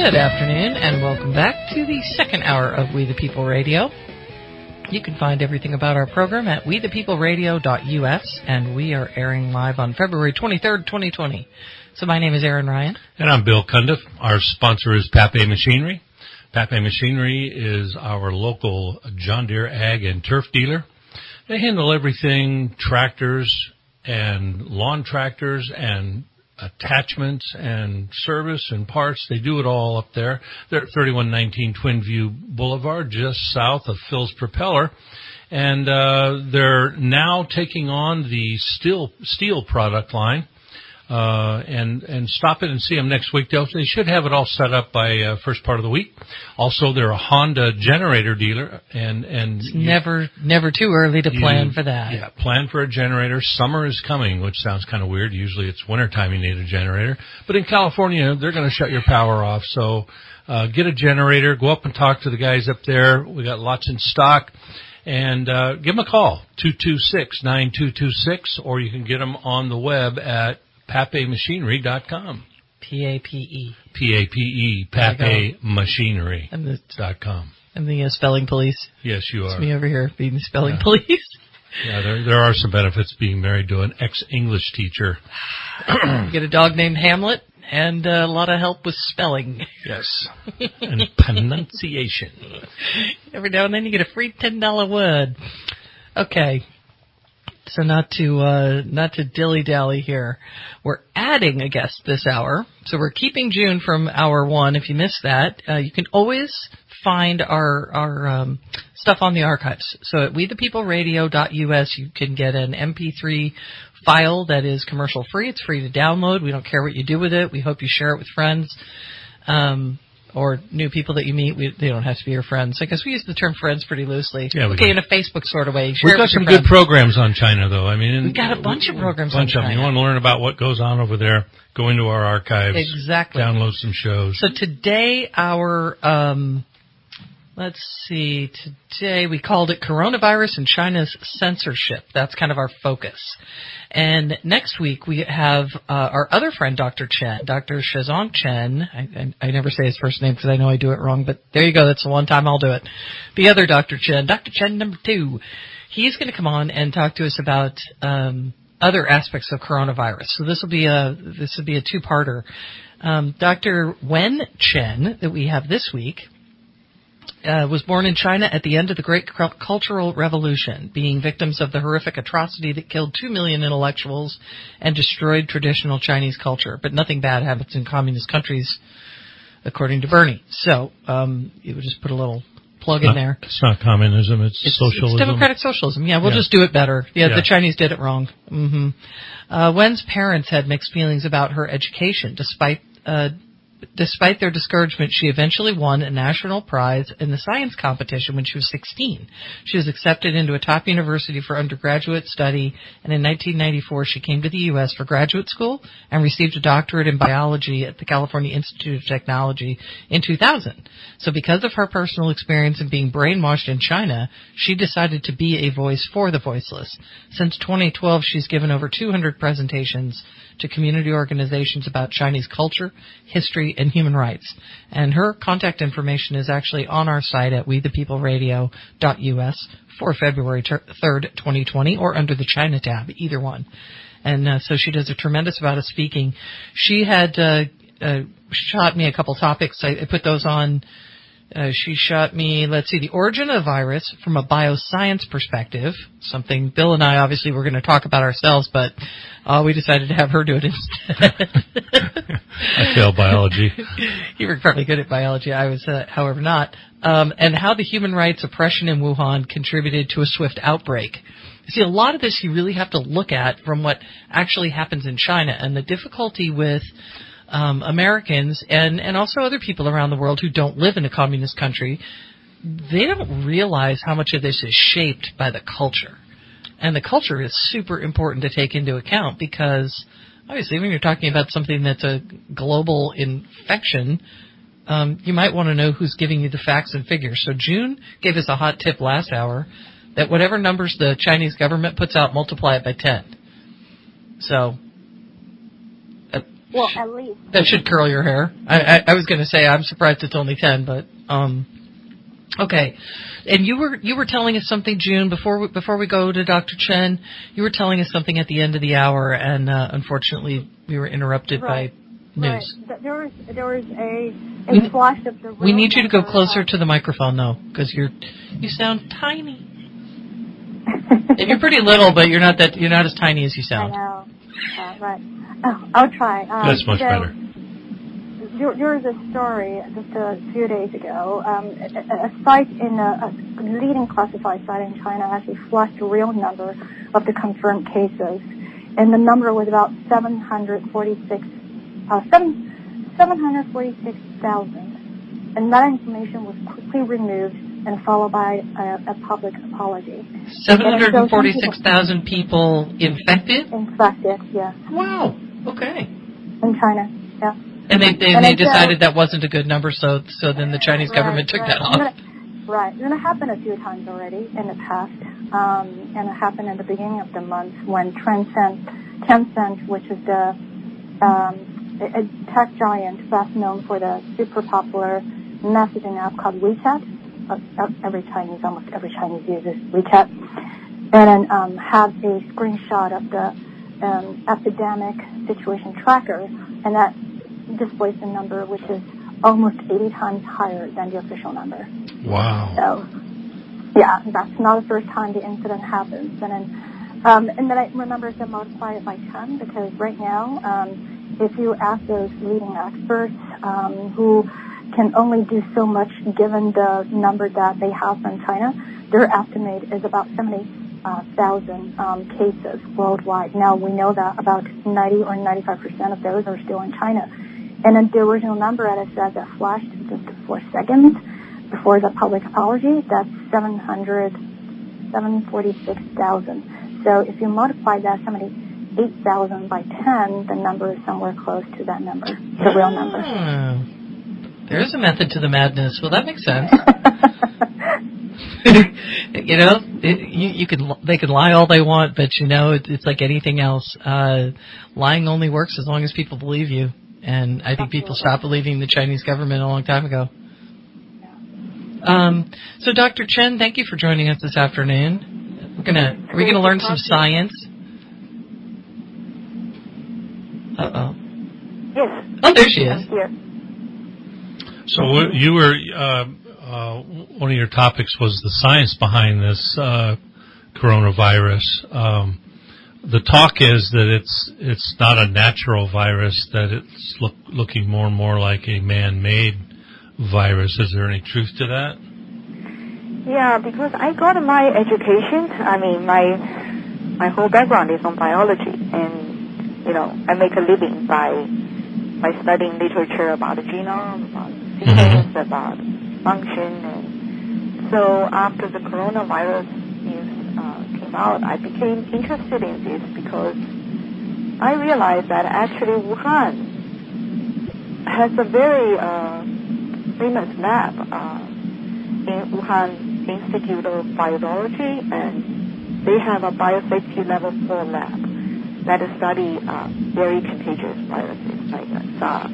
Good afternoon, and welcome back to the second hour of We the People Radio. You can find everything about our program at wethepeopleradio.us, and we are airing live on February 23rd, 2020. So my name is Aaron Ryan. And I'm Bill Cundiff. Our sponsor is Pape Machinery. Pape Machinery is our local John Deere ag and turf dealer. They handle everything, tractors and lawn tractors and attachments and service and parts. They do it all up there. They're at 3119 Twin View Boulevard, just south of Phil's Propeller. And they're now taking on the steel product line. And stop in and see them next week. They should have it all set up by first part of the week. Also, they're a Honda generator dealer, and it's never too early to plan for that. Yeah, plan for a generator. Summer is coming, which sounds kind of weird. Usually, it's wintertime you need a generator, but in California, they're going to shut your power off. So, get a generator. Go up and talk to the guys up there. We got lots in stock. And give them a call, 226-9226, or you can get them on the web at PapeMachinery.com. P-A-P-E. P-A-P-E, PapeMachinery.com. I'm the spelling police. Yes, you are. It's me over here being the spelling police. Yeah, there are some benefits being married to an ex-English teacher. You get a dog named Hamlet and a lot of help with spelling. Yes, and pronunciation. Every now and then you get a free $10 word. Okay. So not to dilly-dally here. We're adding a guest this hour. So we're keeping June from hour one. If you missed that, you can always find our stuff on the archives. So at wethepeopleradio.us, you can get an MP3 file that is commercial free. It's free to download. We don't care what you do with it. We hope you share it with friends. Or new people that you meet. They don't have to be your friends. I guess we use the term friends pretty loosely. Yeah, in a Facebook sort of way. We've got some good programs on China, though. I mean, we've got a bunch of programs on China. You want to learn about what goes on over there, go into our archives. Exactly. Download some shows. So today today we called it Coronavirus and China's Censorship. That's kind of our focus. And next week we have our other friend, Dr. Chen, Dr. Shizong Chen. I never say his first name because I know I do it wrong, but there you go. That's the one time I'll do it. The other Dr. Chen number 2. He's going to come on and talk to us about other aspects of coronavirus. So this will be a two-parter. Dr. Wen Chen that we have this week was born in China at the end of the Great Cultural Revolution, being victims of the horrific atrocity that killed 2 million intellectuals and destroyed traditional Chinese culture. But nothing bad happens in communist countries, according to Bernie. So you would just put a little plug in there. It's not communism, it's socialism. It's democratic socialism. Yeah, we'll just do it better. Yeah, the Chinese did it wrong. Wen's parents had mixed feelings about her education. Despite their discouragement, she eventually won a national prize in the science competition when she was 16. She was accepted into a top university for undergraduate study, and in 1994 she came to the U.S. for graduate school and received a doctorate in biology at the California Institute of Technology in 2000. So because of her personal experience in being brainwashed in China, she decided to be a voice for the voiceless. Since 2012, she's given over 200 presentations to community organizations about Chinese culture, history, and human rights. And her contact information is actually on our site at wethepeopleradio.us for February 3rd, 2020, or under the China tab, either one. And so she does a tremendous amount of speaking. She had shot me a couple topics. I put those on. She shot me, the origin of the virus from a bioscience perspective, something Bill and I obviously were going to talk about ourselves, but we decided to have her do it instead. I failed biology. You were probably good at biology. I was, however, not. And how the human rights oppression in Wuhan contributed to a swift outbreak. See, a lot of this you really have to look at from what actually happens in China, and the difficulty with Americans and also other people around the world who don't live in a communist country, they don't realize how much of this is shaped by the culture. And the culture is super important to take into account because, obviously, when you're talking about something that's a global infection, you might want to know who's giving you the facts and figures. So June gave us a hot tip last hour that whatever numbers the Chinese government puts out, multiply it by 10. So Well, at least. That should curl your hair. I was going to say I'm surprised it's only 10, but okay. And you were telling us something, June, before we go to Dr. Chen. You were telling us something at the end of the hour, and unfortunately we were interrupted by news. Right. There was a flash of the. We need you to go closer to the microphone, though, because you sound tiny. And you're pretty little, but you're not as tiny as you sound. I know. Right. Oh, I'll try. That's much better. There was a story just a few days ago. A site a leading classified site in China actually flashed a real number of the confirmed cases, and the number was about 746,000. And that information was quickly removed and followed by a public apology. 746,000 people infected? Infected, yes. Wow. Okay. In China, yeah. And they decided that wasn't a good number, so then the Chinese government took that off. Right. And it happened a few times already in the past. And it happened at the beginning of the month when Tencent, which is a tech giant best known for the super popular messaging app called WeChat. Almost every Chinese uses WeChat. And then had a screenshot of the epidemic situation tracker, and that displays the number, which is almost 80 times higher than the official number. Wow. So, yeah, that's not the first time the incident happens. And then I remember to multiply it by 10, because right now, if you ask those leading experts who can only do so much given the number that they have from China, their estimate is about 70,000 cases worldwide. Now, we know that about 90 or 95% of those are still in China. And then the original number, as I said, that flashed just 4 seconds before the public apology, that's 746,000. So if you multiply that 78,000 by 10, the number is somewhere close to that number, the real number. There is a method to the madness. Well, that makes sense. They can lie all they want, but it's like anything else. Lying only works as long as people believe you. And I think people stopped believing the Chinese government a long time ago. So Dr. Chen, thank you for joining us this afternoon. Are we gonna learn some science? Uh-oh. Yes. Oh, there she is. Here. So you were, one of your topics was the science behind this coronavirus. The talk is that it's not a natural virus, that it's looking more and more like a man-made virus. Is there any truth to that? Yeah, because I got my education. I mean, my whole background is on biology, and I make a living by studying literature about the genome, about sequence, about function, and so after the coronavirus news came out, I became interested in this because I realized that actually Wuhan has a very famous lab in Wuhan Institute of Virology, and they have a biosafety level 4 lab that study very contagious viruses like SARS.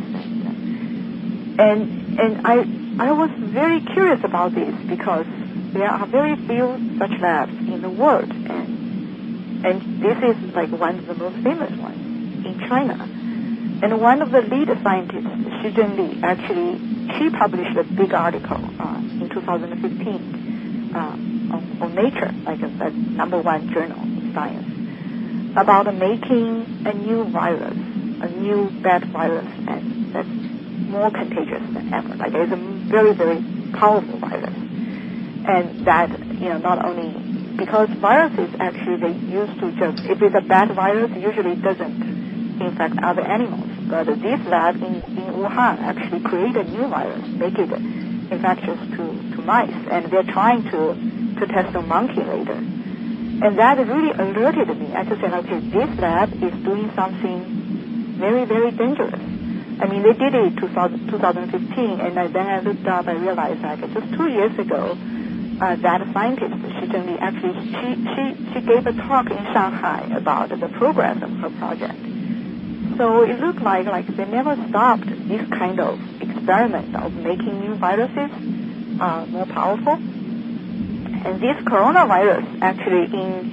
And I was very curious about this because there are very few such labs in the world, and this is like one of the most famous ones in China. And one of the lead scientists, Xi Zhenli, actually, she published a big article in 2015 on Nature, like the #1 journal in science, about making a new virus, a new bad virus, and that's more contagious than ever. Like it's a very, very powerful virus. And that, not only because viruses actually they used to just, if it's a bad virus, usually it doesn't infect other animals. But this lab in Wuhan actually created a new virus, make it infectious to mice. And they're trying to test on monkey later. And that really alerted me. I just said, okay, this lab is doing something very, very dangerous. I mean, they did it in 2015, and then I looked up, I realized that just 2 years ago, that scientist, Xi Zhenli, actually, she gave a talk in Shanghai about the progress of her project. So it looked like they never stopped this kind of experiment of making new viruses more powerful. And this coronavirus actually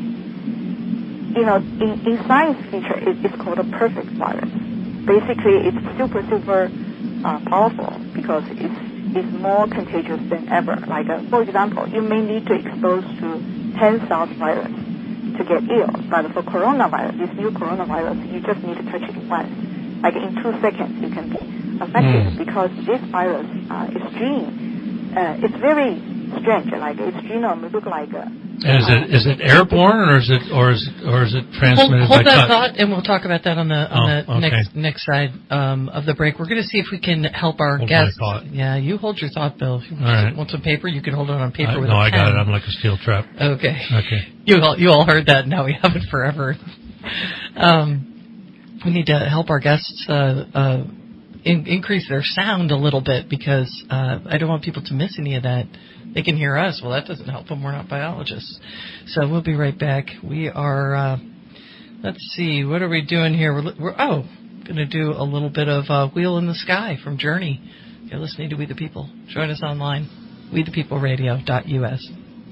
in science feature, it's called a perfect virus. Basically, it's super powerful because it's more contagious than ever. Like, for example, you may need to expose to 10 SARS virus to get ill, but for coronavirus, this new coronavirus, you just need to touch it once. Like in 2 seconds, you can be affected because this virus, its gene, it's very strange. Like its genome look like a. And is it airborne or is it transmitted hold by that touch? thought, and we'll talk about that on the okay. next side of the break. We're going to see if we can help our guests. Yeah, you hold your thought, Bill. If you want some paper, you can hold it on paper with a pen. I got it. I'm like a steel trap. Okay. Okay. You all heard that. Now we have it forever. We need to help our guests increase their sound a little bit because I don't want people to miss any of that. They can hear us. Well, that doesn't help them. We're not biologists. So we'll be right back. We are, let's see, what are we doing here? We're going to do a little bit of Wheel in the Sky from Journey. You're listening to We the People. Join us online, wethepeopleradio.us.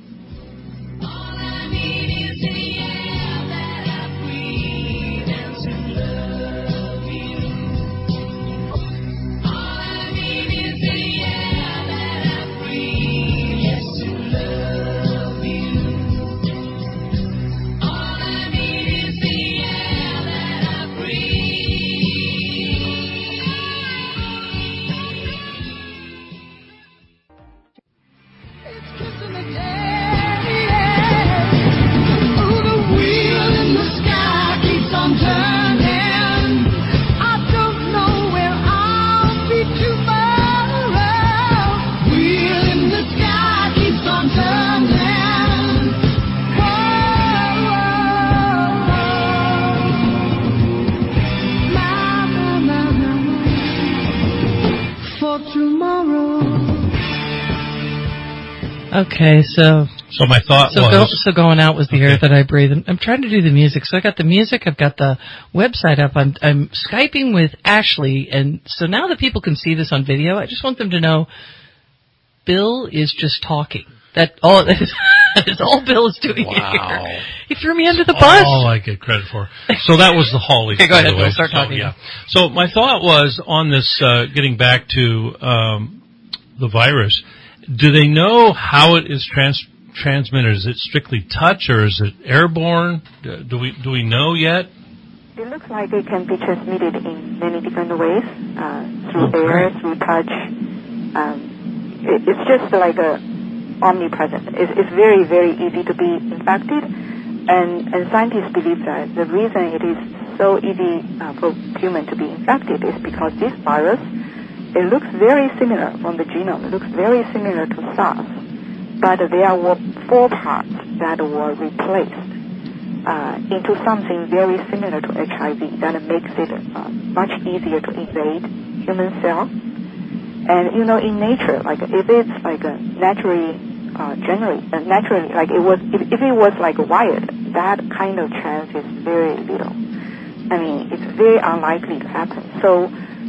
Okay, so my thought was... So going out was the air that I breathe. I'm trying to do the music. So I got the music, I've got the website up. I'm Skyping with Ashley, and so now that people can see this on video, I just want them to know Bill is just talking. That is all Bill is doing here. He threw me under the bus. All I get credit for. So that was the Hollies. Okay, go ahead, Bill. Start talking. Yeah. So my thought was on this, getting back to the virus, do they know how it is transmitted? Is it strictly touch or is it airborne? Do we know yet? It looks like it can be transmitted in many different ways, through air, through touch. It's just like omnipresent. It's very, very easy to be infected, and scientists believe that the reason it is so easy for humans to be infected is because this virus, it looks very similar from the genome. It looks very similar to SARS, but there were 4 parts that were replaced into something very similar to HIV that makes it much easier to invade human cells. And in nature, like if it's like naturally, like if it was like wired, that kind of chance is very little. I mean, it's very unlikely to happen. So,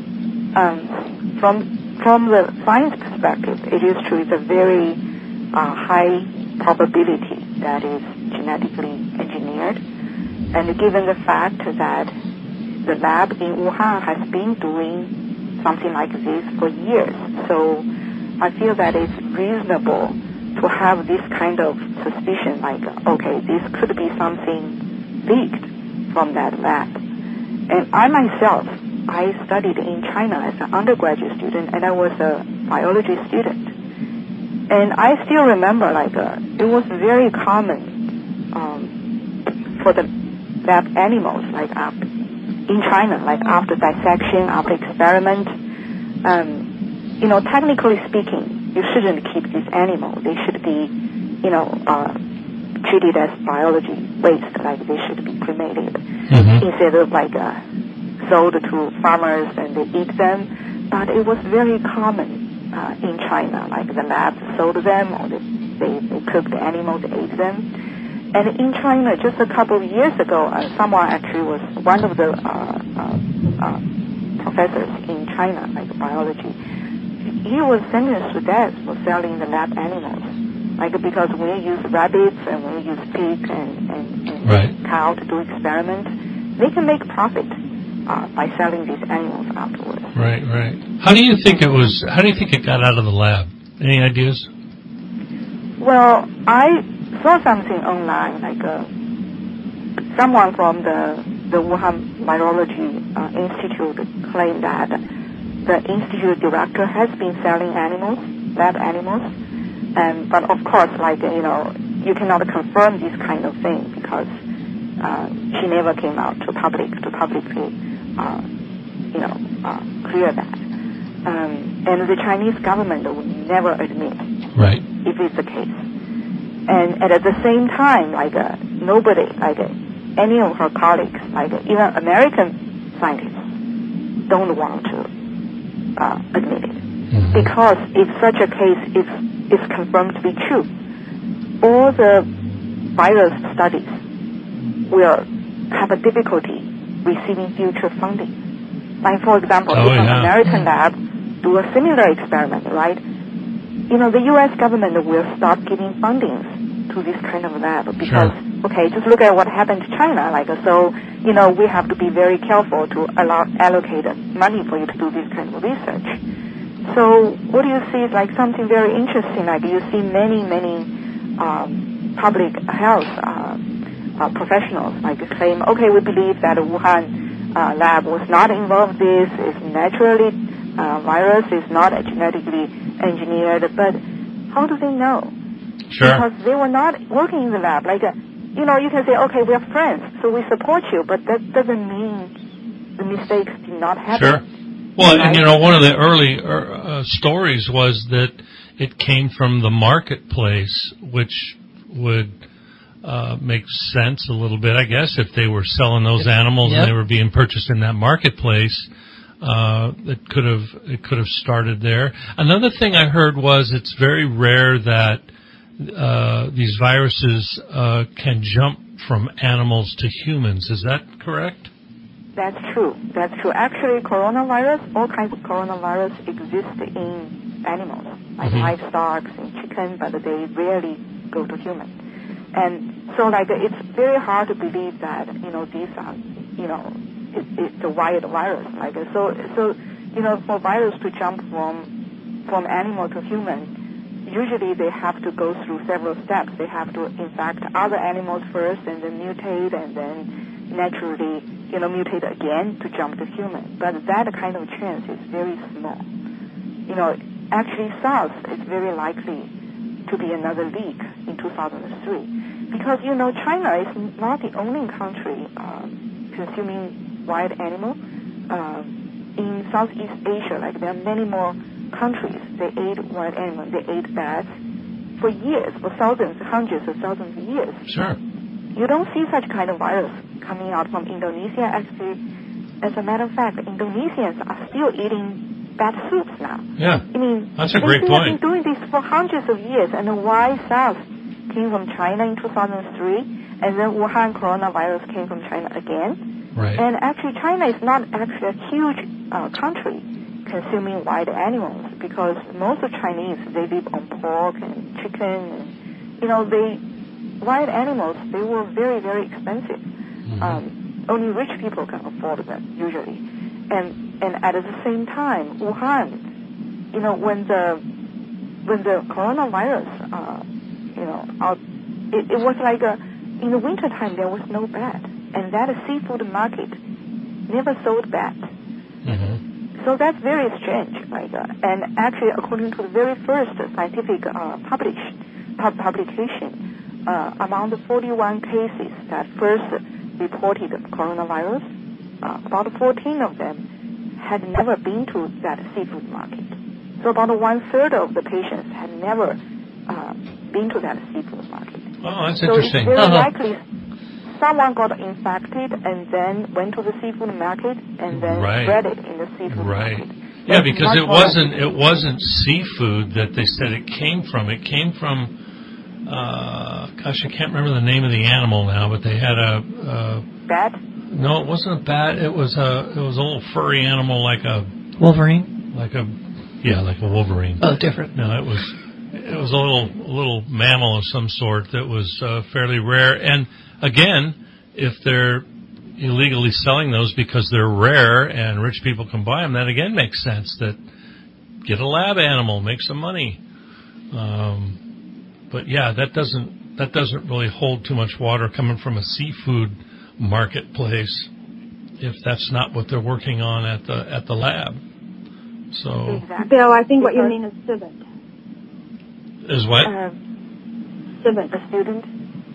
from the science perspective, it is true. It's a very high probability that is genetically engineered, and given the fact that the lab in Wuhan has been doing something like this for years, so I feel that it's reasonable to have this kind of suspicion, like, okay, this could be something leaked from that lab. And I myself, I studied in China as an undergraduate student, and I was a biology student. And I still remember, like, it was very common for the lab animals, like, in China, like, after dissection, after experiment, technically speaking, you shouldn't keep these animals. They should be, treated as biology waste, like they should be cremated, instead of, like, sold to farmers and they eat them. But it was very common in China, like the labs sold them, or they cooked the animals, ate them. And in China, just a couple of years ago, someone actually one of the professors in China, like biology. He was sentenced to death for selling the lab animals, like because when you use rabbits and when you use pig and cow to do experiments, they can make profit by selling these animals afterwards. Right. How do you think it got out of the lab? Any ideas? Well, I saw something online, like someone from the Wuhan Virology Institute claimed that the institute director has been selling animals, lab animals, but of course, you cannot confirm this kind of thing because she never came out to publicly, clear that. And the Chinese government would never admit if it's the case. And at the same time, nobody, any of her colleagues, even American scientists, don't want to admit it. Mm-hmm. Because if such a case is confirmed to be true, all the virus studies will have a difficulty receiving future funding. Like, for example, if an American lab do a similar experiment, right? The U.S. government will stop giving funding to this kind of lab because, just look at what happened to China. We have to be very careful to allocate money for you to do this kind of research. So what you see is something very interesting. You see many public health professionals claim, we believe that Wuhan lab was not involved in this. It's naturally virus is not genetically engineered, but how do they know? Sure. Because they were not working in the lab. You can say, we are friends, so we support you, but that doesn't mean the mistakes did not happen. Sure. Well, and one of the early stories was that it came from the marketplace, which would make sense a little bit, I guess, if they were selling those animals and they were being purchased in that marketplace. It could have started there. Another thing I heard was it's very rare that these viruses can jump from animals to humans. Is that correct? That's true. Actually, coronavirus, all kinds of coronavirus exist in animals, like livestock and chicken, but they rarely go to humans. And so, it's very hard to believe that, these are, it's a wild virus. For virus to jump from animal to human, usually they have to go through several steps. They have to infect other animals first and then mutate and then naturally, mutate again to jump to human. But that kind of chance is very small. Actually SARS is very likely to be another leak in 2003 because, China is not the only country consuming wild animal. In Southeast Asia, there are many more countries. They ate wild animals. They ate bats for years, for thousands, hundreds of thousands of years. Sure. You don't see such kind of virus coming out from Indonesia. Actually, as a matter of fact, Indonesians are still eating bat soups now. Yeah, that's a great point. They've been doing this for hundreds of years. And why SARS came from China in 2003, and then Wuhan coronavirus came from China again. Right. And actually, China is not actually a huge country consuming wild animals because most of Chinese, they live on pork and chicken. Wild animals, they were very, very expensive. Only rich people can afford them usually. And at the same time, Wuhan, when the coronavirus, it was in the wintertime there was no bat. And that seafood market never sold bat. So that's very strange. And actually, according to the very first scientific publication, among the 41 cases that first reported coronavirus, about 14 of them had never been to that seafood market. So about 1/3 of the patients had never been to that seafood market. Oh, that's interesting. So it's very likely someone got infected and then went to the seafood market and then spread it in the seafood market. Yeah, because it wasn't seafood that they said it came from. It came from gosh, I can't remember the name of the animal now, but they had a Bat? No, it wasn't a bat. It was a little furry animal like a Wolverine? like a Wolverine. Oh, different. No, it was a little mammal of some sort that was fairly rare. And again, if they're illegally selling those because they're rare and rich people can buy them, that again makes sense. That get a lab animal, make some money. But yeah, that doesn't really hold too much water coming from a seafood marketplace if that's not what they're working on at the lab. So, Exactly. Bill, I think what you mean is civet. Is what? Civet. A student?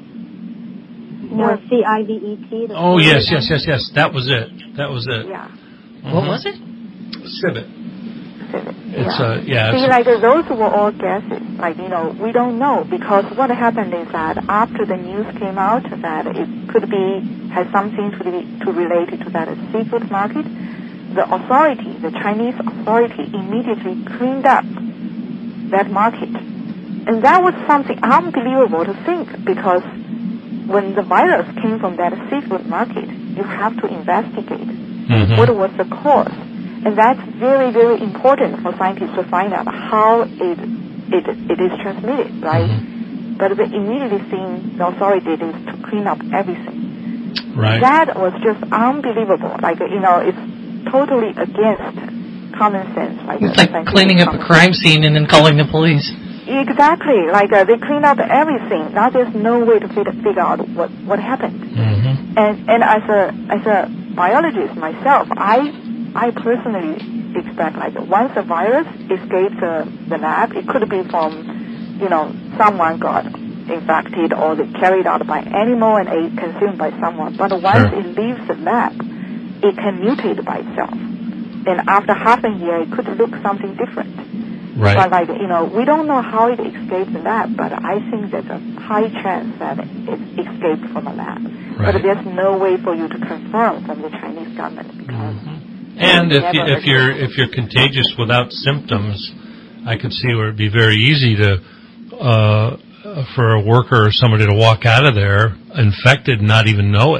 No, CIVET. Oh, yes. That was it. Yeah. Mm-hmm. What was it? Civet. It's yeah. See, like those were all guesses. Like, we don't know, because what happened is that after the news came out that it could has something to relate to that seafood market, the Chinese authority immediately cleaned up that market. And that was something unbelievable to think, because when the virus came from that seafood market, you have to investigate what was the cause. And that's very, very important for scientists to find out how it is transmitted, right? Mm-hmm. But the immediate thing the authority did is to clean up everything. Right. That was just unbelievable. Like, it's totally against common sense. It's like cleaning up a crime scene and then calling the police. Exactly. Like, they cleaned up everything. Now there's no way to figure out what happened. Mm-hmm. And as a biologist myself, I personally expect, like, once a virus escapes the lab, it could be from, someone got infected or they carried out by animal and ate, consumed by someone. But once it leaves the lab, it can mutate by itself. And after half a year, it could look something different. Right. But, like, we don't know how it escaped the lab, but I think there's a high chance that it escaped from a lab. Right. But there's no way for you to confirm from the Chinese government, because... And if you're contagious without symptoms, I could see where it'd be very easy to for a worker or somebody to walk out of there infected and not even know it,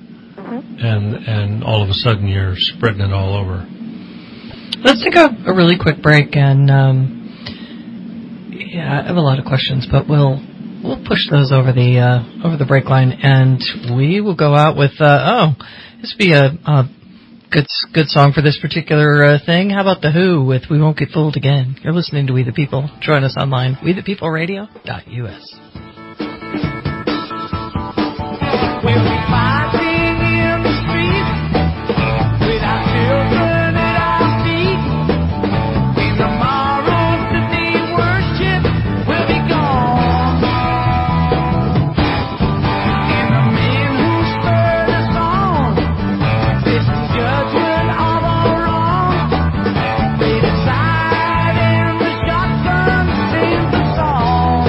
and all of a sudden you're spreading it all over. Let's take a really quick break, and I have a lot of questions, but we'll push those over the break line, and we will go out with this would be a good song for this particular thing. How about The Who with We Won't Get Fooled Again? You're listening to We the People. Join us online, wethepeopleradio.us. We'll be fighting in the streets with our children at our feet. In tomorrow's the day worship will be gone. And the men who spurred us on, this judgment of our wrong, they decide and the shotgun sings the song.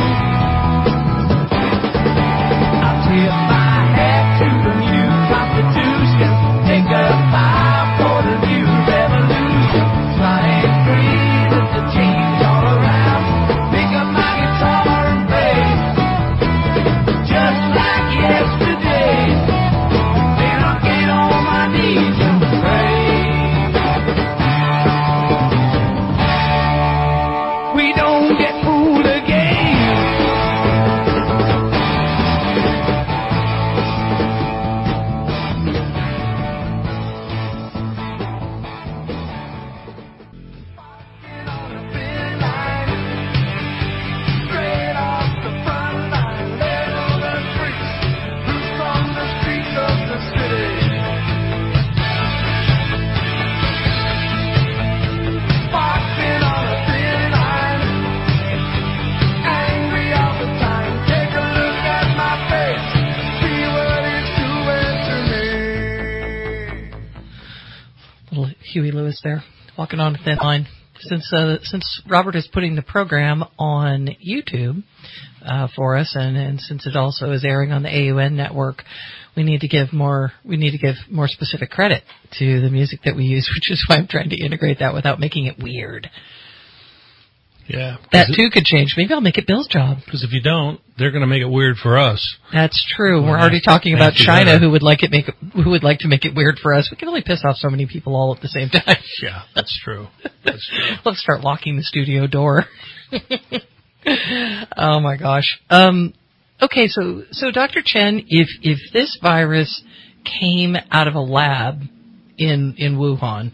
I'll tip my hat to the new Constitution, take a bow for the new revolution, flying free with the change all around, pick up my guitar and play, just like yesterday, then I'll get on my knees and pray. We don't get fooled again. Straight off the front line, let all the freaks loose from the streets of the city. Boxing on a thin line, angry all the time. Take a look at my face, see what it's doing to me. Little Huey Lewis there, walking on a thin line. Since Robert is putting the program on YouTube for us, and since it also is airing on the AUN network, we need to give more specific credit to the music that we use, which is why I'm trying to integrate that without making it weird. Yeah. That too could change. Maybe I'll make it Bill's job. Because if you don't, they're going to make it weird for us. That's true. We're already talking about China, who would like to make it weird for us. We can only piss off so many people all at the same time. Yeah, that's true. That's true. Let's start locking the studio door. Oh my gosh. Okay, so Dr. Chen, if this virus came out of a lab in Wuhan,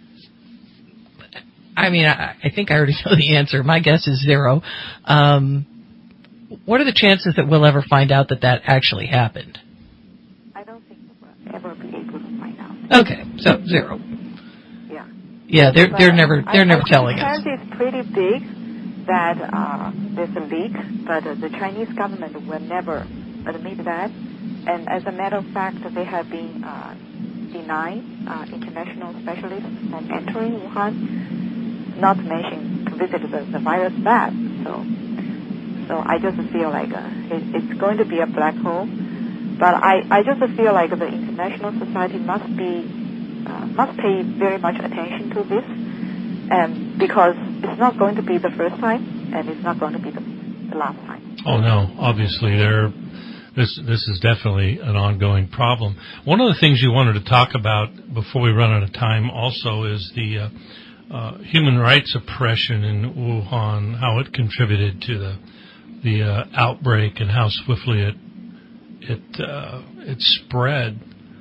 I mean, I think I already know the answer. My guess is 0. What are the chances that we'll ever find out that actually happened? I don't think we'll ever be able to find out. Okay, so 0. Yeah. Yeah, they're never telling us. The chance is pretty big that there's a leak, but the Chinese government will never admit that. And as a matter of fact, they have been denying international specialists from entering Wuhan, not to mention to visit the virus lab. So I just feel like it's going to be a black hole. But I just feel like the international society must pay very much attention to this, because it's not going to be the first time, and it's not going to be the last time. Oh no, obviously this is definitely an ongoing problem. One of the things you wanted to talk about before we run out of time also is the human rights oppression in Wuhan, how it contributed to the outbreak and how swiftly it spread.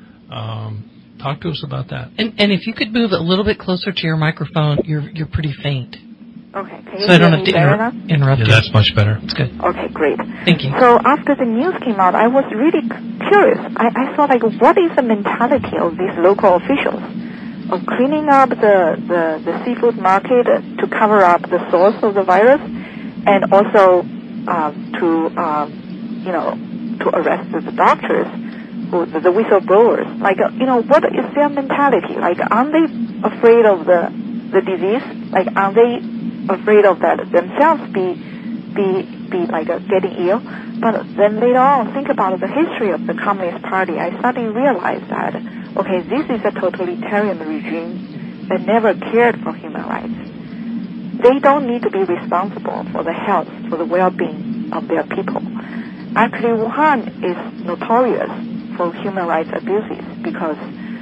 Talk to us about that. And if you could move a little bit closer to your microphone, you're pretty faint. Okay. Can you so I don't hear have me to interrupt you. Yeah, that's much better. That's good. Okay, great. Thank you. So after the news came out, I was really curious. I thought, like, what is the mentality of these local officials of cleaning up the seafood market to cover up the source of the virus, and also to arrest the doctors, the whistleblowers. Like, what is their mentality? Like, aren't they afraid of the disease? Like, aren't they afraid of that themselves be like getting ill? But then later on, think about the history of the Communist Party. I suddenly realized that, okay, this is a totalitarian regime that never cared for human rights. They don't need to be responsible for the health, for the well-being of their people. Actually, Wuhan is notorious for human rights abuses because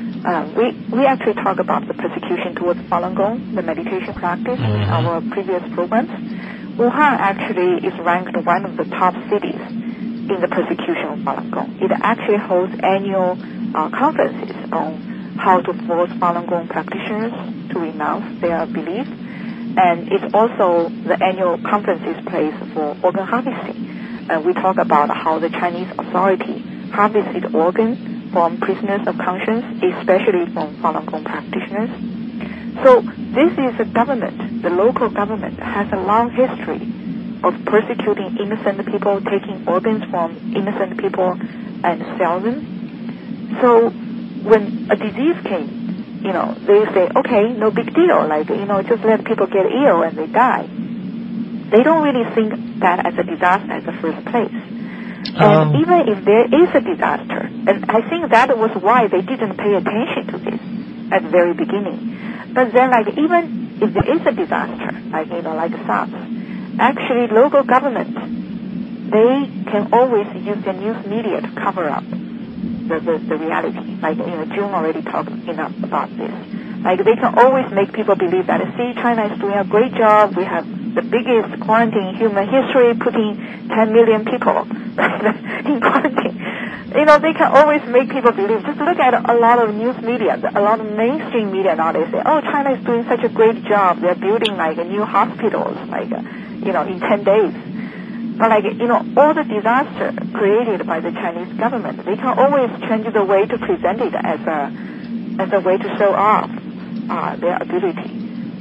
we actually talk about the persecution towards Falun Gong, the meditation practice, in our previous programs. Wuhan actually is ranked one of the top cities in the persecution of Falun Gong. It actually holds annual conferences on how to force Falun Gong practitioners to renounce their beliefs. And it's also the annual conferences place for organ harvesting. We talk about how the Chinese authority harvested organs from prisoners of conscience, especially from Falun Gong practitioners. So this is a government, the local government, has a long history of persecuting innocent people, taking organs from innocent people and sell them. So when a disease came, they say, okay, no big deal, like, just let people get ill and they die. They don't really think that as a disaster at the first place. And even if there is a disaster, and I think that was why they didn't pay attention to this at the very beginning. But then, like, even if there is a disaster, like SARS, actually local government, they can always use the news media to cover up the reality. Like, June already talked enough about this. Like, they can always make people believe that, see, China is doing a great job. We have the biggest quarantine in human history, putting 10 million people in quarantine. They can always make people believe. Just look at a lot of news media, a lot of mainstream media now. They say, oh, China is doing such a great job. They're building, like, new hospitals, like, in 10 days. But, like, all the disaster created by the Chinese government, they can always change the way to present it as a way to show off their ability.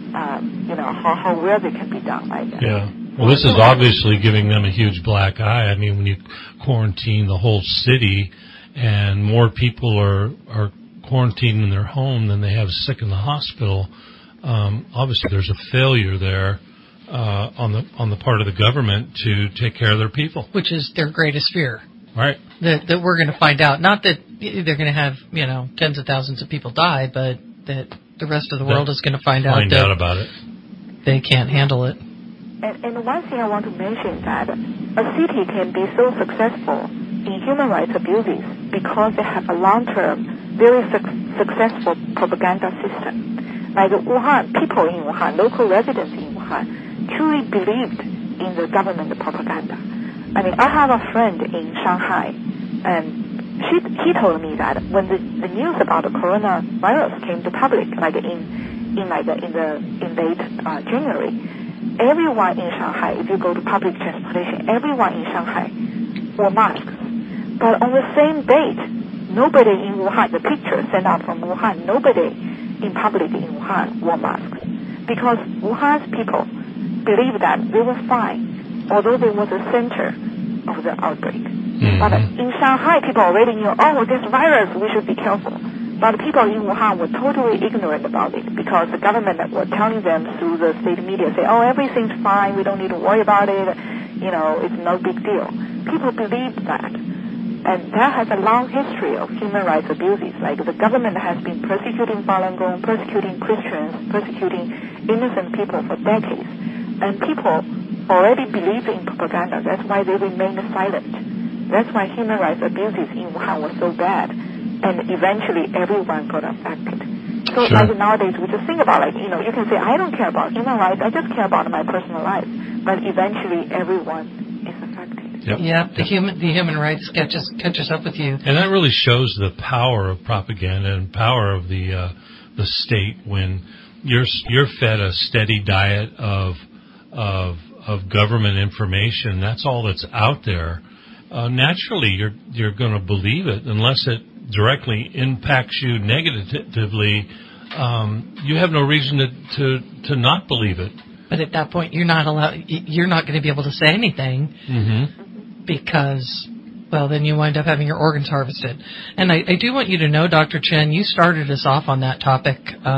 How well they can be done. Yeah. Well, this is obviously giving them a huge black eye. I mean, when you quarantine the whole city and more people are quarantined in their home than they have sick in the hospital, obviously there's a failure there on the part of the government to take care of their people. Which is their greatest fear. Right. That we're going to find out. Not that they're going to have, tens of thousands of people die, but that the rest of the world is going to find out about it. They can't handle it. And one thing I want to mention is that a city can be so successful in human rights abuses because they have a long-term, very successful propaganda system. Like Wuhan, people in Wuhan, local residents in Wuhan, truly believed in the government propaganda. I mean, I have a friend in Shanghai, and he told me that when the news about the coronavirus came to public, like in late January, everyone in Shanghai, if you go to public transportation, everyone in Shanghai wore masks. But on the same date, nobody in Wuhan, the picture sent out from Wuhan, nobody in public in Wuhan wore masks. Because Wuhan's people believed that they were fine, although they was the center of the outbreak. Mm-hmm. But in Shanghai, people already knew, this virus, we should be careful. But people in Wuhan were totally ignorant about it because the government were telling them through the state media, say, everything's fine, we don't need to worry about it, it's no big deal. People believed that. And that has a long history of human rights abuses. Like the government has been persecuting Falun Gong, persecuting Christians, persecuting innocent people for decades. And people already believed in propaganda. That's why they remained silent. That's why human rights abuses in Wuhan were so bad. And eventually everyone got affected. So sure. Like nowadays we just think about you can say, I don't care about human rights, I just care about my personal life. But eventually everyone is affected. Yep. Yeah, the human rights catches up with you. And that really shows the power of propaganda and power of the state when you're fed a steady diet of government information. That's all that's out there. Naturally, you're going to believe it unless it directly impacts you negatively. You have no reason to not believe it. But at that point, you're not going to be able to say anything. Mm-hmm. Because, then you wind up having your organs harvested. And I do want you to know, Dr. Chen, you started us off on that topic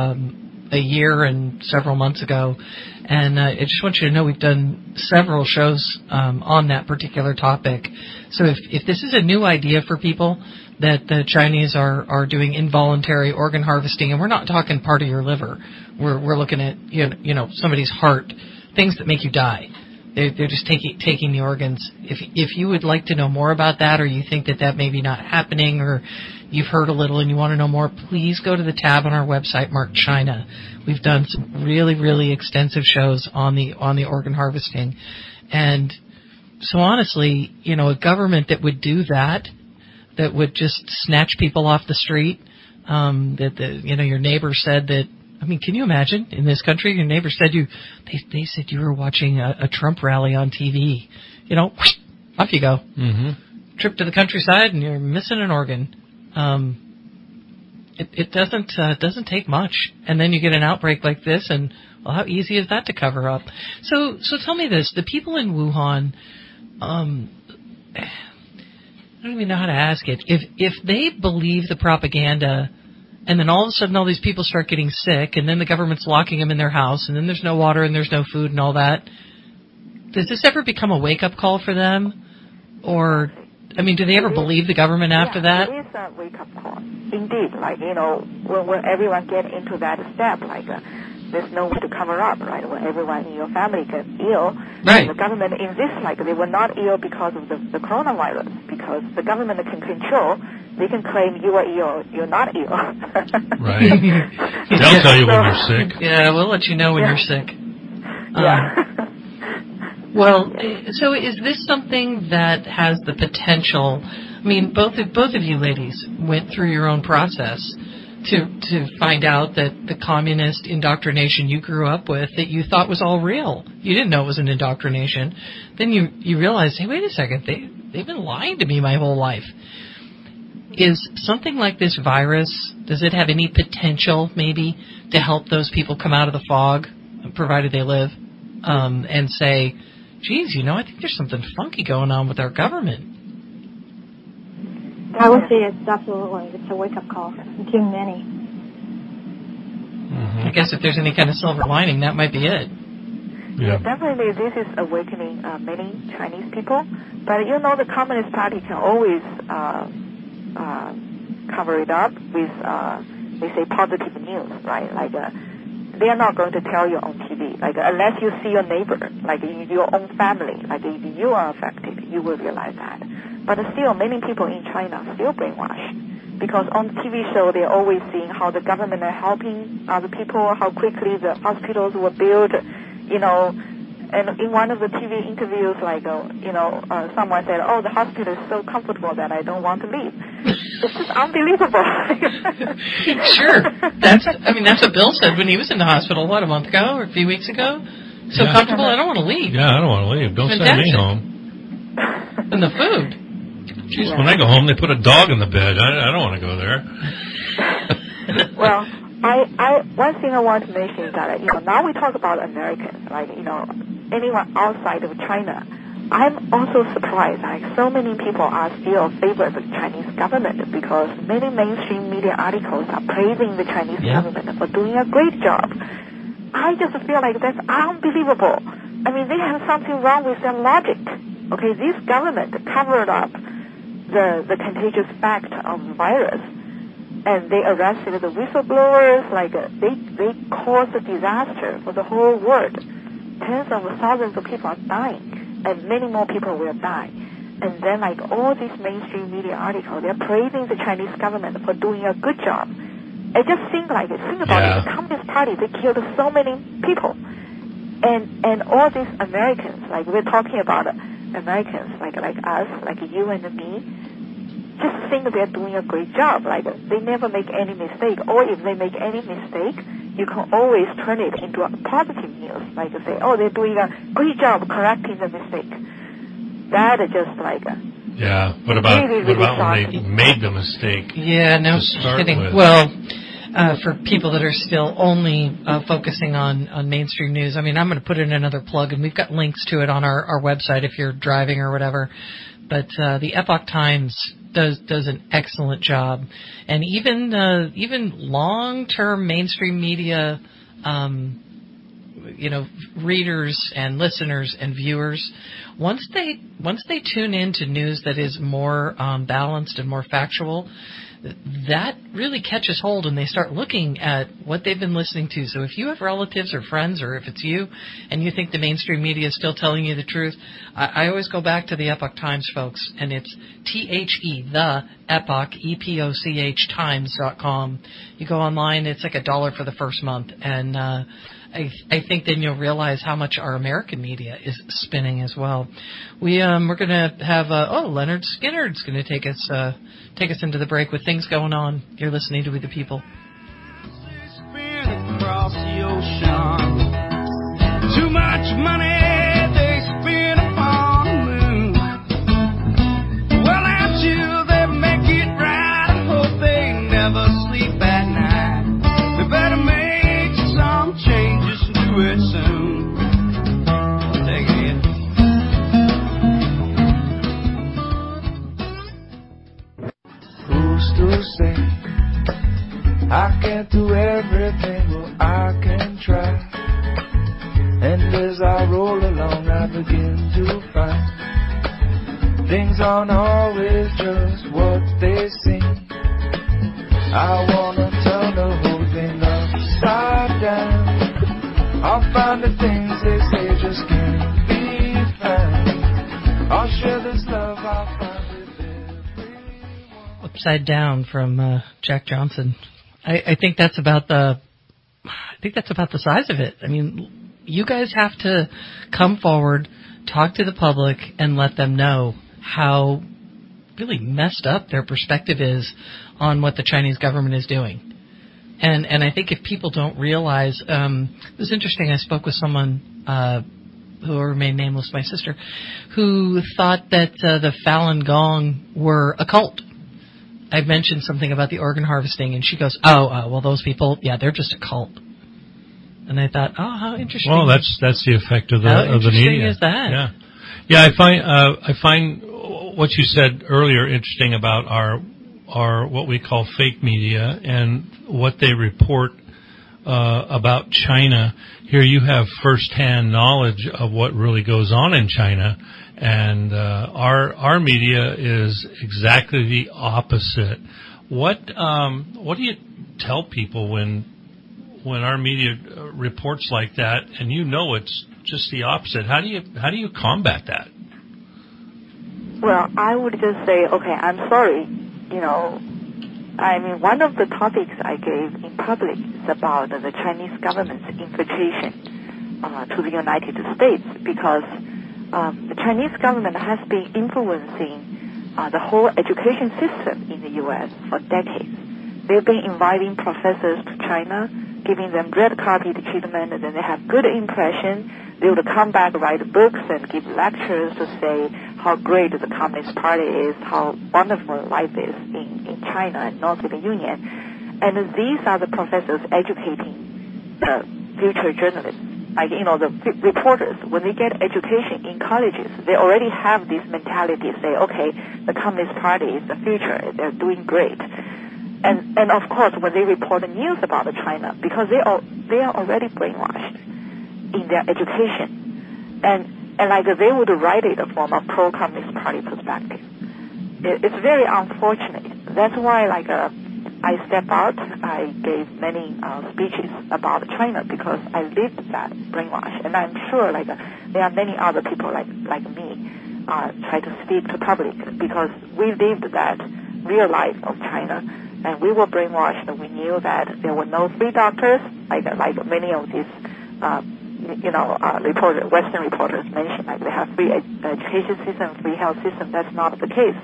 a year and several months ago. And I just want you to know we've done several shows on that particular topic. So if this is a new idea for people, that the Chinese are doing involuntary organ harvesting, and we're not talking part of your liver. We're looking at, somebody's heart, things that make you die. They're just taking the organs. If you would like to know more about that, or you think that may be not happening, or you've heard a little and you want to know more, please go to the tab on our website marked China. We've done some really, really extensive shows on the organ harvesting. And so honestly, a government that would do that would just snatch people off the street, your neighbor said that. I mean, can you imagine in this country, your neighbor said they said you were watching a Trump rally on TV. Off you go. Mm-hmm. Trip to the countryside and you're missing an organ. It doesn't take much. And then you get an outbreak like this, and how easy is that to cover up? So tell me this: the people in Wuhan, I don't even know how to ask it. If they believe the propaganda, and then all of a sudden all these people start getting sick, and then the government's locking them in their house, and then there's no water and there's no food and all that, does this ever become a wake-up call for them? Or, do they ever believe the government after that? It is a wake-up call. Indeed, when everyone get into that step, there's no way to cover up, right? When everyone in your family gets ill, right. The government insists they were not ill because of the coronavirus, because the government can control. They can claim you are ill, you're not ill. Right. They'll tell you when you're sick. Yeah, we'll let you know when you're sick. Yeah. So is this something that has the potential? Both of you ladies went through your own process to find out that the communist indoctrination you grew up with, that you thought was all real. You didn't know it was an indoctrination. Then you realized, hey, wait a second, they've been lying to me my whole life. Is something like this virus, does it have any potential maybe to help those people come out of the fog, provided they live, and say, geez, I think there's something funky going on with our government? I would say it's a wake-up call to many. Mm-hmm. I guess if there's any kind of silver lining, that might be it. Yeah. Definitely this is awakening many Chinese people. But the Communist Party can always cover it up with, they say, positive news, right? They are not going to tell you on TV. Like, unless you see your neighbor, like in your own family, like if you are affected, you will realize that. But still, many people in China are still brainwashed. Because on the TV show, they're always seeing how the government are helping other people, how quickly the hospitals were built, you know. And in one of the TV interviews, like, someone said, the hospital is so comfortable that I don't want to leave. It's just unbelievable. Sure. That's what Bill said when he was in the hospital, a month ago or a few weeks ago? So comfortable, I don't want to leave. Yeah, I don't want to leave. Don't send me home. And the food. Jeez, when I go home, they put a dog in the bed. I don't want to go there. Well, one thing I want to mention is that, now we talk about Americans, like, anyone outside of China. I'm also surprised, like, so many people are still favor the Chinese government because many mainstream media articles are praising the Chinese government for doing a great job. I just feel like that's unbelievable. I mean, they have something wrong with their logic. Okay, this government covered up the contagious fact of the virus, and they arrested the whistleblowers. Like, they caused a disaster for the whole world. Tens of thousands of people are dying, and many more people will die. And then, like, all these mainstream media articles, they're praising the Chinese government for doing a good job. I just think about it. The Communist Party, they killed so many people. And all these Americans, like, we're talking about Americans, like us, like you and me, just think they're doing a great job. Like, they never make any mistake. Or if they make any mistake, you can always turn it into a positive news. Like, say, they're doing a great job correcting the mistake. That is just like what about really when they made the mistake? Yeah, no kidding. With? Well, for people that are still only focusing on mainstream news, I mean, I'm going to put in another plug, and we've got links to it on our website if you're driving or whatever. But the Epoch Times does an excellent job, and even long-term mainstream media, readers and listeners and viewers, once they tune into news that is more balanced and more factual, that really catches hold and they start looking at what they've been listening to. So if you have relatives or friends, or if it's you and you think the mainstream media is still telling you the truth, I always go back to the Epoch Times, folks, and it's the Epoch, EPOCH Times.com. You go online, it's like $1 for the first month, and I think then you'll realize how much our American media is spinning as well. We're going to have Leonard Skinner's going to take us into the break with things going on. You're listening to We the People. Across the ocean, too much money they spend upon the moon. Well, until they make it right, I hope they never sleep at night. They better make some changes and do it soon. Take it in. Who's to say I can't do everything? Well, I can try. And as I roll along, I begin to find things aren't always just what they seem. I wanna turn the whole thing upside down. I'll find the things they say just can't be found. I'll share this love I'll find with everyone. Upside Down from Jack Johnson. I think that's about the size of it. I mean, you guys have to come forward, talk to the public, and let them know how really messed up their perspective is on what the Chinese government is doing. And I think if people don't realize, it was interesting. I spoke with someone who will remain nameless, my sister, who thought that the Falun Gong were a cult. I mentioned something about the organ harvesting, and she goes, well, those people, they're just a cult. And I thought, how interesting. Well, that's the effect of the media. How interesting is that? Yeah. I find what you said earlier interesting about our what we call fake media and what they report about China. Here you have firsthand knowledge of what really goes on in China. And our media is exactly the opposite. What do you tell people when when our media reports like that, and you know it's just the opposite? How do you combat that? Well, I would just say, okay, I'm sorry. I mean, one of the topics I gave in public is about the Chinese government's infiltration to the United States, because the Chinese government has been influencing the whole education system in the U.S. for decades. They've been inviting professors to China, giving them red carpet treatment, and then they have good impression. They would come back, write books, and give lectures to say how great the Communist Party is, how wonderful life is in China and not in the Union. And these are the professors educating the future journalists. Like, the reporters, when they get education in colleges, they already have this mentality, say, okay, the Communist Party is the future, they're doing great. And of course, when they report the news about China, because they are already brainwashed in their education, and like they would write it from a pro-Communist Party perspective. It's very unfortunate. That's why, I stepped out. I gave many speeches about China because I lived that brainwash, and I'm sure there are many other people like me try to speak to public because we lived that real life of China, and we were brainwashed. We knew that there were no free doctors, like many of these Western reporters mentioned, they have free education system, free health system. That's not the case.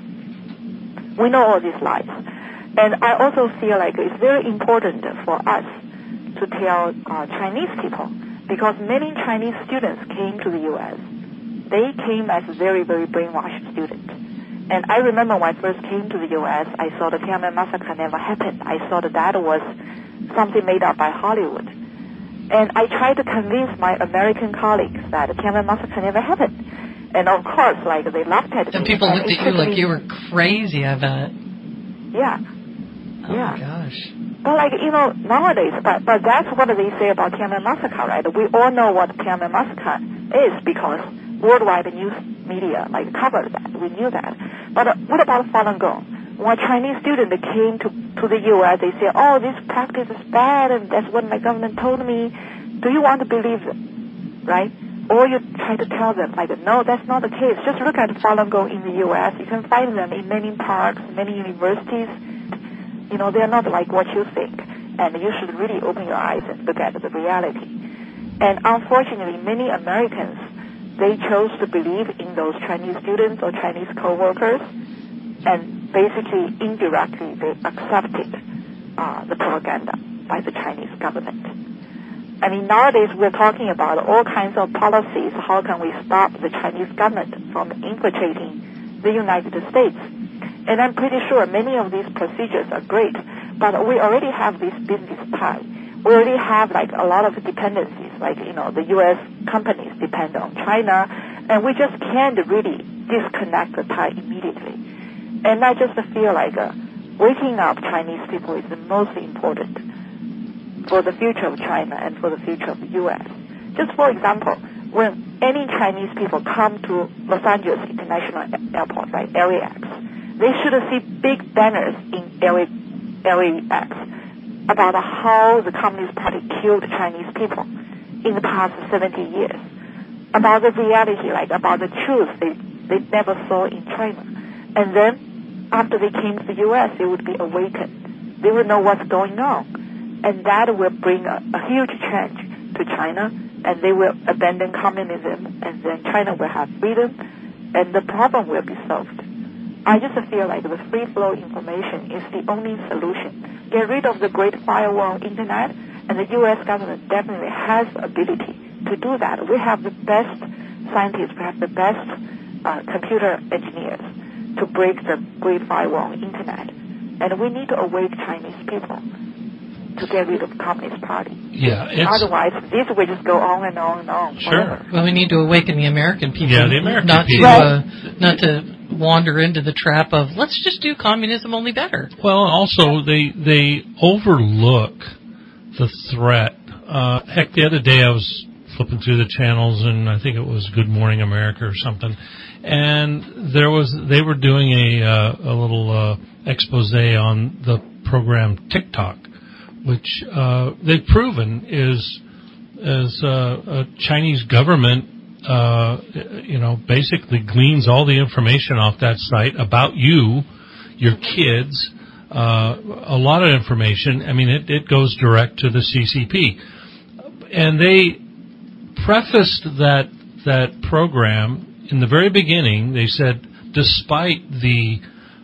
We know all these lies. And I also feel like it's very important for us to tell Chinese people, because many Chinese students came to the U.S. They came as very, very brainwashed students. And I remember when I first came to the U.S., I saw the Tiananmen massacre never happened. I thought that was something made up by Hollywood. And I tried to convince my American colleagues that the Tiananmen massacre never happened. And of course, they laughed at me. And people looked at you like you were crazy, I bet. Yeah. Oh, my gosh. But nowadays, but that's what they say about Tiananmen massacre, right? We all know what Tiananmen massacre is because worldwide news media covered that. We knew that. But what about Falun Gong? When Chinese students came to the U.S., they say, oh, this practice is bad, and that's what my government told me. Do you want to believe them, right? Or you try to tell them, no, that's not the case. Just look at Falun Gong in the U.S. You can find them in many parks, many universities. They're not like what you think. And you should really open your eyes and look at the reality. And unfortunately, many Americans, they chose to believe in those Chinese students or Chinese co-workers, and basically, indirectly, they accepted the propaganda by the Chinese government. I mean, nowadays we're talking about all kinds of policies. How can we stop the Chinese government from infiltrating the United States? And I'm pretty sure many of these procedures are great, but we already have this business tie. We already have a lot of dependencies, the U.S. companies depend on China, and we just can't really disconnect the tie immediately. And I just feel waking up Chinese people is the most important for the future of China and for the future of the U.S. Just for example, when any Chinese people come to Los Angeles International Airport, right, LAX, they should see big banners in LAX about how the Communist Party killed Chinese people in the past 70 years, about the reality, about the truth they never saw in China. And then, after they came to the U.S., they would be awakened. They would know what's going on. And that will bring a huge change to China, and they will abandon communism, and then China will have freedom, and the problem will be solved. I just feel like the free flow information is the only solution. Get rid of the Great Firewall Internet, and the U.S. government definitely has the ability to do that. We have the best scientists, we have the best computer engineers to break the Great Firewall Internet. And we need to awake Chinese people to get rid of the Communist Party. Yeah, otherwise, this will just go on and on and on. Sure. Forever. Well, we need to awaken the American people. Yeah, the American people. Not to wander into the trap of, let's just do communism only better. Well, also, they overlook the threat. Heck, the other day I was flipping through the channels, and I think it was Good Morning America or something, and they were doing a little expose on the program TikTok, which they've proven is a Chinese government, basically gleans all the information off that site about you, your kids, a lot of information. I mean, it goes direct to the CCP. And they prefaced that program in the very beginning. They said, despite the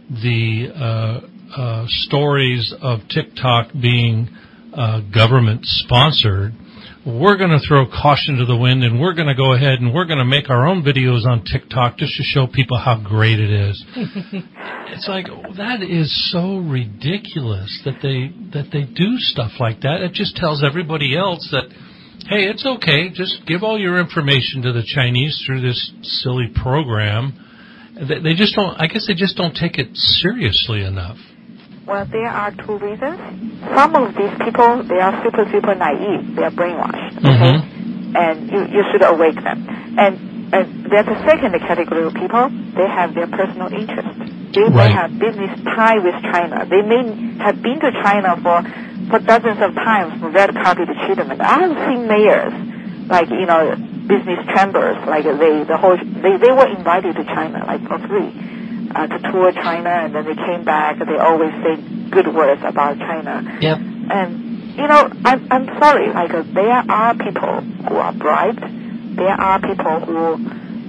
stories of TikTok being government sponsored, we're going to throw caution to the wind, and we're going to go ahead and we're going to make our own videos on TikTok just to show people how great it is. It's like, that is so ridiculous that they do stuff like that. It just tells everybody else that, hey, it's okay, just give all your information to the Chinese through this silly program. They just don't, I guess they just don't take it seriously enough. Well, there are two reasons. Some of these people, they are super, super naive. They are brainwashed. Okay? Mm-hmm. And you should awake them. And there's a second category of people. They have their personal interest. They may have business tie with China. They may have been to China for dozens of times for red carpet treatment. I have seen mayors, like, business chambers, like they were invited to China, like for free. To tour China, and then they came back. They always say good words about China. Yep. And I'm sorry. Like there are people who are bribed. There are people who,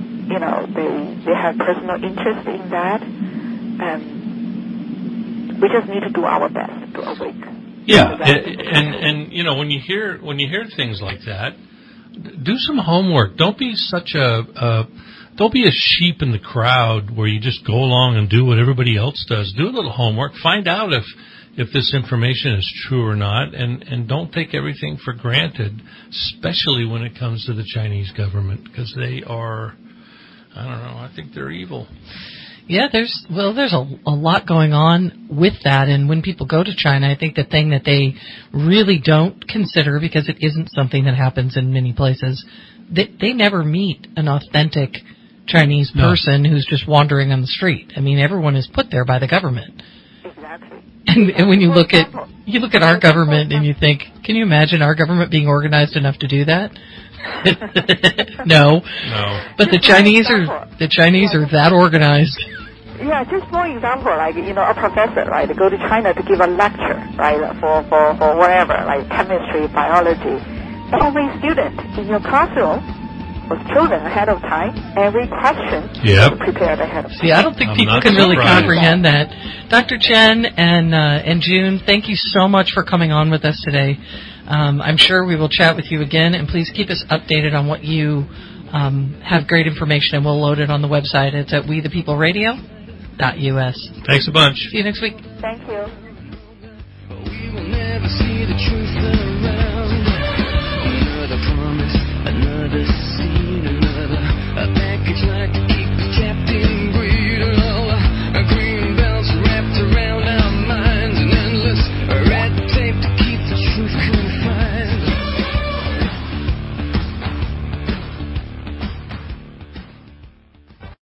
they have personal interest in that, and we just need to do our best to awake. Yeah, and when you hear things like that, do some homework. Don't be such don't be a sheep in the crowd where you just go along and do what everybody else does. Do a little homework. Find out if this information is true or not, and don't take everything for granted, especially when it comes to the Chinese government, because they are, I don't know, I think they're evil. Yeah, there's a lot going on with that, and when people go to China, I think the thing that they really don't consider, because it isn't something that happens in many places, they never meet an authentic Chinese person who's just wandering on the street. I mean, everyone is put there by the government. Exactly. And when you look at our government and you think, can you imagine our government being organized enough to do that? No. But the Chinese are that organized. Yeah, just for example, like, a professor, right, go to China to give a lecture, right, for whatever, like chemistry, biology. Every student in your classroom was chosen ahead of time. Every question was prepared ahead of time. See, I don't think people can really comprehend that. Dr. Chen and June, thank you so much for coming on with us today. I'm sure we will chat with you again, and please keep us updated on what you have great information, and we'll load it on the website. It's at wethepeopleradio.us. Thanks a bunch. See you next week. Thank you. We will never see the truth.